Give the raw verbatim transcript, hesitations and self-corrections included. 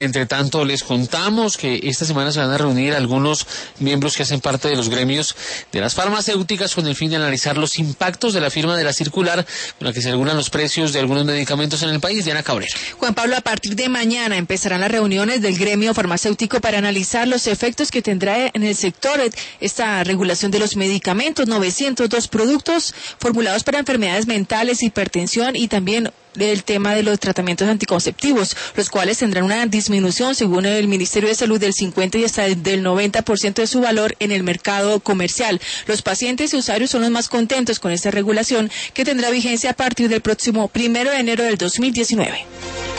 Entre tanto, les contamos que esta semana se van a reunir algunos miembros que hacen parte de los gremios de las farmacéuticas con el fin de analizar los impactos de la firma de la circular con la que se regulan los precios de algunos medicamentos en el país. Diana Cabrera. Juan Pablo, a partir de mañana empezarán las reuniones del gremio farmacéutico para analizar los efectos que tendrá en el sector esta regulación de los medicamentos. novecientos dos productos formulados para enfermedades mentales, hipertensión y también del tema de los tratamientos anticonceptivos, los cuales tendrán una disminución, según el Ministerio de Salud, del cincuenta y hasta del noventa por ciento de su valor en el mercado comercial. Los pacientes y usuarios son los más contentos con esta regulación, que tendrá vigencia a partir del próximo primero de enero del dos mil diecinueve.